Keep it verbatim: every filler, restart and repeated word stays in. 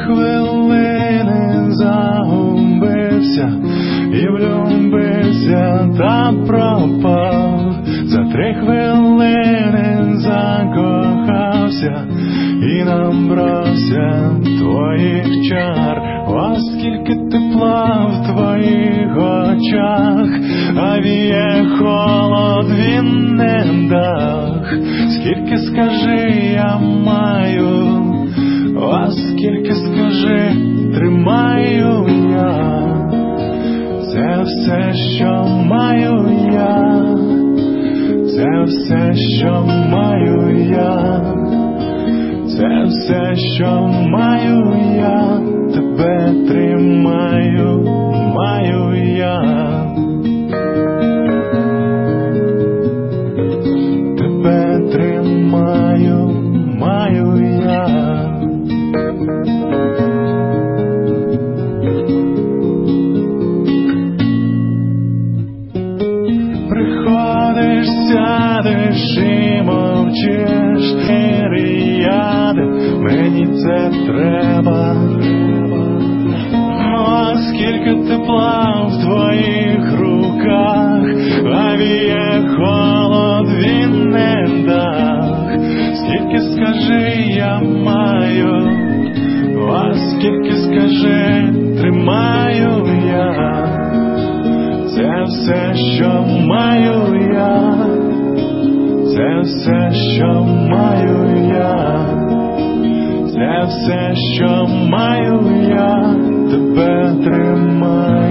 хвилини загубився і влюбився та пропав. За три хвилини закохався і набрався твоїх чар. О, скільки тепла в твоїх очах, а віє холод, він не дах. Скільки, скажи, я маю, о, скільки, скажи, тримаю я. Це все, що маю я, це все, що маю я, це все, що маю я, тебе тримаю, маю я. Тебе тримаю, маю я. Приходиш, сядеш і мовчиш, ряди, мені це треба. О, скільки тепла в твоїх руках, а віє холод, він не дах. Скільки, скажи, я маю, о, скільки, скажи, тримаю я. Це все, що маю я, це все, що маю я, це все, що маю я, тебе тримаю.